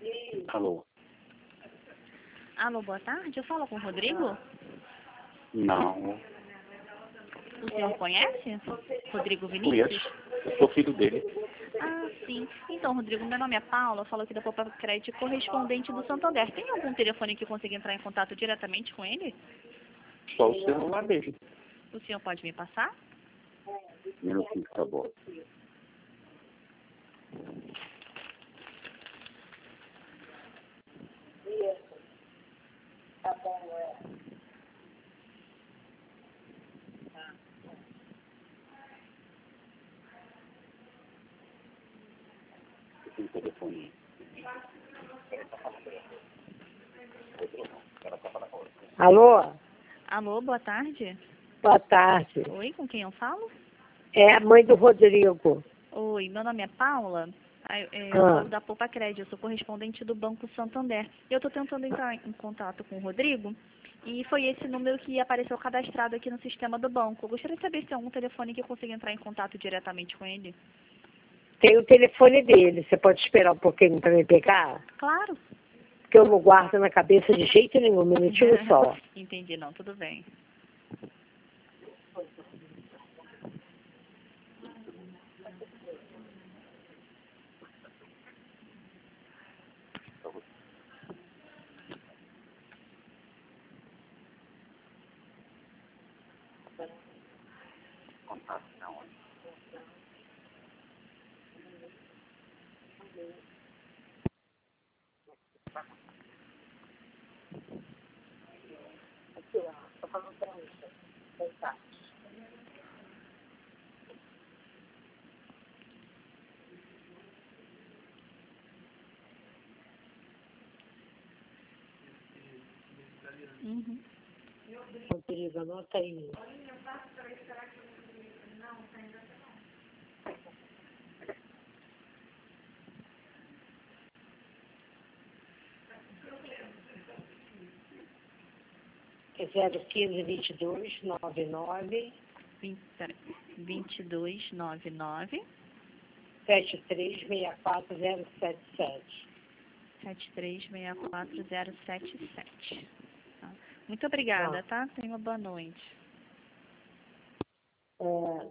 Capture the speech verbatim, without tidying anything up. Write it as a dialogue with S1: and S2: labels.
S1: Alô?
S2: Alô, boa tarde. Eu falo com o Rodrigo?
S1: Não.
S2: O senhor conhece? Rodrigo Vinícius?
S1: Conheço. Eu sou filho dele.
S2: Ah, sim. Então, Rodrigo, meu nome é Paula, eu falo aqui da Poupa Crédito, correspondente do Santander. Tem algum telefone que eu consiga entrar em contato diretamente com ele?
S1: Só o celular dele.
S2: O senhor pode me passar?
S1: Um minutinho, por favor. Tem telefone.
S3: Alô?
S2: Alô, boa tarde.
S3: Boa tarde.
S2: Oi, com quem eu falo?
S3: É a mãe do Rodrigo.
S2: Oi, meu nome é Paula. Ah, Eu, é, eu
S3: Ah.
S2: falo da Poupa Crédito, eu sou correspondente do Banco Santander. Eu estou tentando entrar em contato com o Rodrigo e foi esse número que apareceu cadastrado aqui no sistema do banco. Eu gostaria de saber se tem algum telefone que eu consiga entrar em contato diretamente com ele.
S3: Tem o telefone dele. Você pode esperar um pouquinho para me pegar?
S2: Claro.
S3: Porque eu não guardo na cabeça de jeito nenhum. Um minutinho só.
S2: Entendi, não, tudo bem. Uhum.
S3: Rodrigo, anota aí. É zero quinze, vinte e dois, noventa e nove,
S2: vinte, peraí, vinte e dois, noventa e nove,
S3: sete três seis quatro zero sete sete.
S2: sete três seis quatro zero sete sete. Tá. Muito obrigada, tá? Tenha uma boa noite.
S3: É,